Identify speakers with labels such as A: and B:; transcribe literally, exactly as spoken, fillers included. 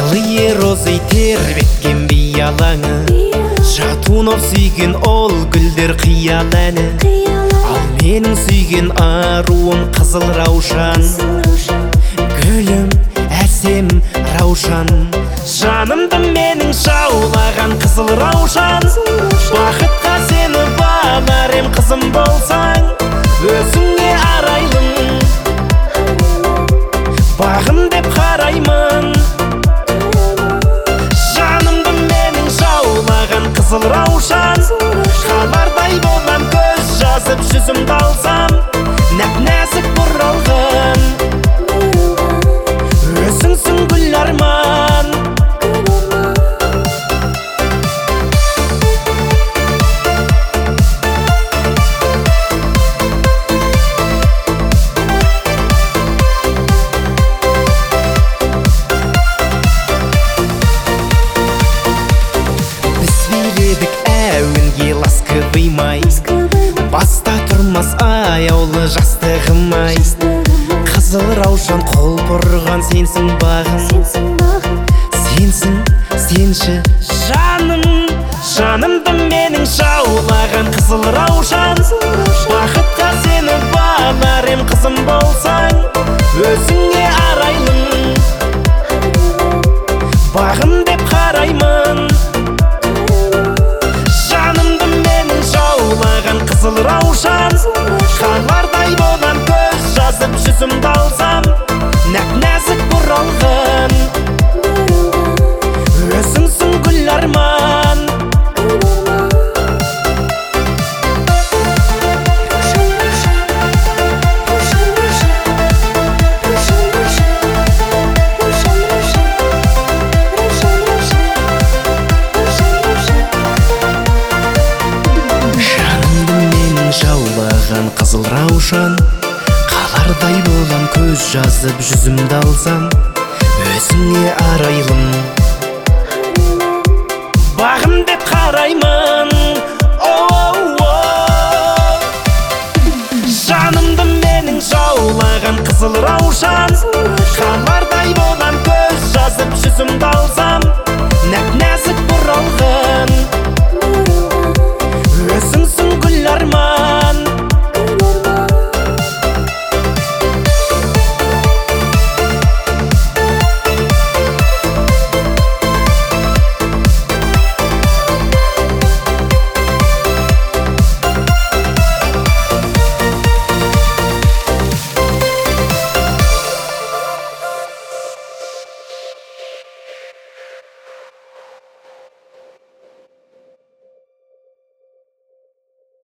A: Алые розы тербеткен биялаңы, жатунов сүйген ол гүлдер қиял әні. Ал менің сүйген аруым қызыл раушан, гүлім әсем раушан. Жанымды менің жаулаған қызыл раушан, бақытқа сені бағар ем қызым болсаң, өзіңе арайлым, бағым деп қараймын. Жанымды менің жаулаған қызыл раушан, қалардай болам көз жазып жүзімді алсам, нәп-нәзік бұралған, өзіңсің гүл арман. Әуенге ласковый май, баста тұрмас аяулы жастығым-ай. Қызыл раушан қол бұрған сенсің бағым, сенсің, сенші жаным. Жанымды менің жаулаған қызыл раушан, бақытқа сені бағар ем қызым болсаң, өзіңе арайлым, бағым деп қараймын. Қызыл раушан, қалардай болам көз жазып жүзімді алсам, нәп-нәзік бұралған, өзіңсің гүл арман. Қызыл раушан, қалардай болам көз жазып жүзімді алсам, өзіңе арайлым, бағым деп қараймын. Жанымды менің жаулаған қызыл раушан, қалардай